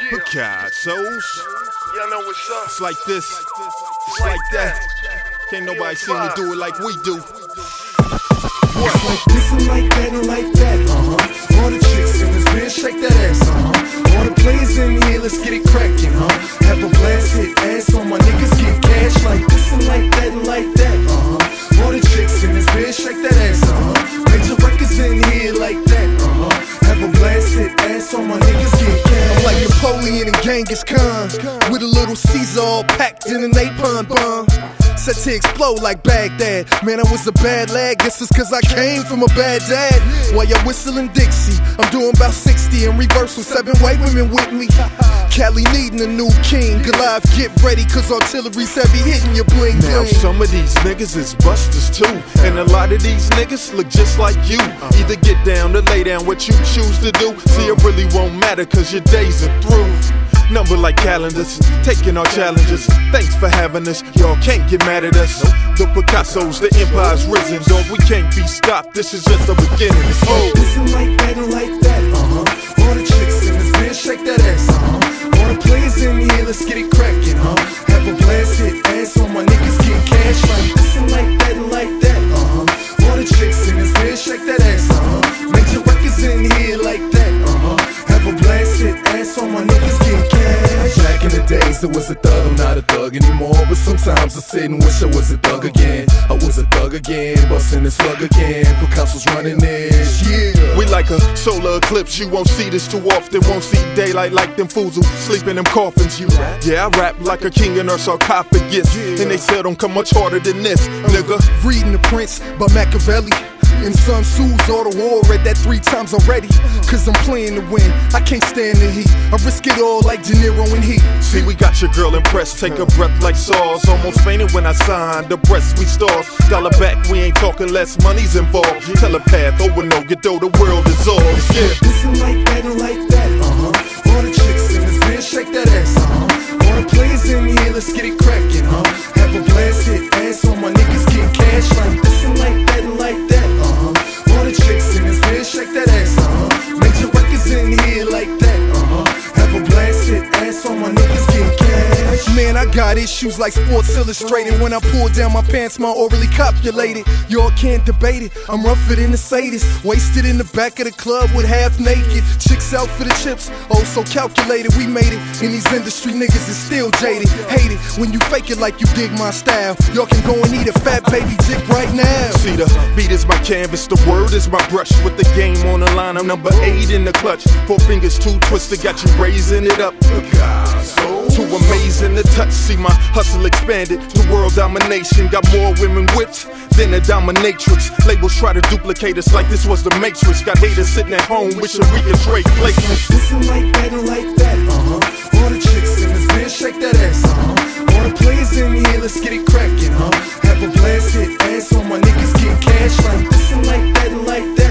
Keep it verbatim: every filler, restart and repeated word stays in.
Yeah. God, souls. Y'all know what's up. It's like this. It's like that. Can't nobody seem to do it like we do. What? It's like this and like that and like that, uh-huh. All the chicks in this bitch, shake that ass, uh-huh. All the players in here, let's get it crackin', huh. Have a blast, hit ass on my niggas, get cash. Like this and like that and like that, uh-huh. All the chicks in this bitch, shake that ass, uh-huh. Major records in here like that, uh-huh. Have a blast, hit ass on my niggas, get cash. I'm like Napoleon and Genghis Khan, with a little Caesar all packed in a napalm bomb. Set to explode like Baghdad. Man, I was a bad lad. Guess it's cause I came from a bad dad. While you're whistling Dixie, I'm doing about sixty in reverse with seven white women with me. Cali needing a new king. Goliath, get ready cause artillery's heavy hitting your bling bling. Now some of these niggas is busters too, and a lot of these niggas look just like you. Either get down or lay down, what you choose to do. See, it really won't matter cause your days are through. Number like calendars, taking our challenges. Thanks for having us, y'all can't get mad at us. The Picassos, the empire's risen. Dog, we can't be stopped, this is just the beginning. It's like this and like that and like that, uh-huh. All the chicks in this bitch, shake that ass, uh-huh. All the players in here, let's get it crackin', huh. Have a blast, hit ass on my niggas, get cash. Like this and like that and like that, uh-huh. All the chicks in this bitch, shake that ass, uh-huh. Major records in here like that, uh-huh. Have a blast, hit ass on my niggas, get cash. Back in the days, I was a thug, I'm not a thug anymore. But sometimes I sit and wish I was a thug again. I was a thug again, bustin' and slug again. Picasso's running this, yeah. We like a solar eclipse, you won't see this too often. Won't see daylight like them fools who sleep in them coffins. You rap? Yeah, I rap like a king in her sarcophagus, yeah. And they said don't come much harder than this, nigga. Reading The Prince by Machiavelli. In Sun Tzu's Art of War, read that three times already. Cause I'm playing to win, I can't stand the heat. I risk it all like De Niro and Heat. See, we got your girl impressed, take a breath like saws. Almost fainted when I signed, the breasts we stars. Dollar back, we ain't talking less, money's involved. Telepath, over no, get though, the world is ours, yeah. This and like that and like that, uh-huh. All the chicks in this bitch, shake that ass, uh-huh. All the players in here, let's get it crackin', huh. Have a blast, hit ass on my niggas, get cash. Like this and like that and like that, uh-huh. All the chicks in this bitch, shake that ass, uh-huh. Major records in here like that, uh-huh. Have a blast, hit ass on my niggas, get cash. Man, I got issues like Sports Illustrated. When I pull down my pants, my orally copulated. Y'all can't debate it, I'm rougher than the sadist. Wasted in the back of the club with half naked chicks out for the chips, oh so calculated. We made it, and these industry niggas is still jaded. Hate it when you fake it like you dig my style. Y'all can go and eat a fat baby dick right now. See, the beat is my canvas, the word is my brush. With the game on the line, I'm number eight in the clutch. Four fingers too twisted, got you raising it up. Too amazing to touch, see my hustle expanded to world domination. Got more women whipped than a dominatrix. Labels try to duplicate us like this was the Matrix. Got haters sitting at home wishing we could trade placements. This and like that and like that, uh-huh. All the chicks in this bitch, shake that ass, uh-huh. All the players in here, let's get it crackin', huh. Have a blast, hit ass on my niggas, get cash. Like this and like that and like that.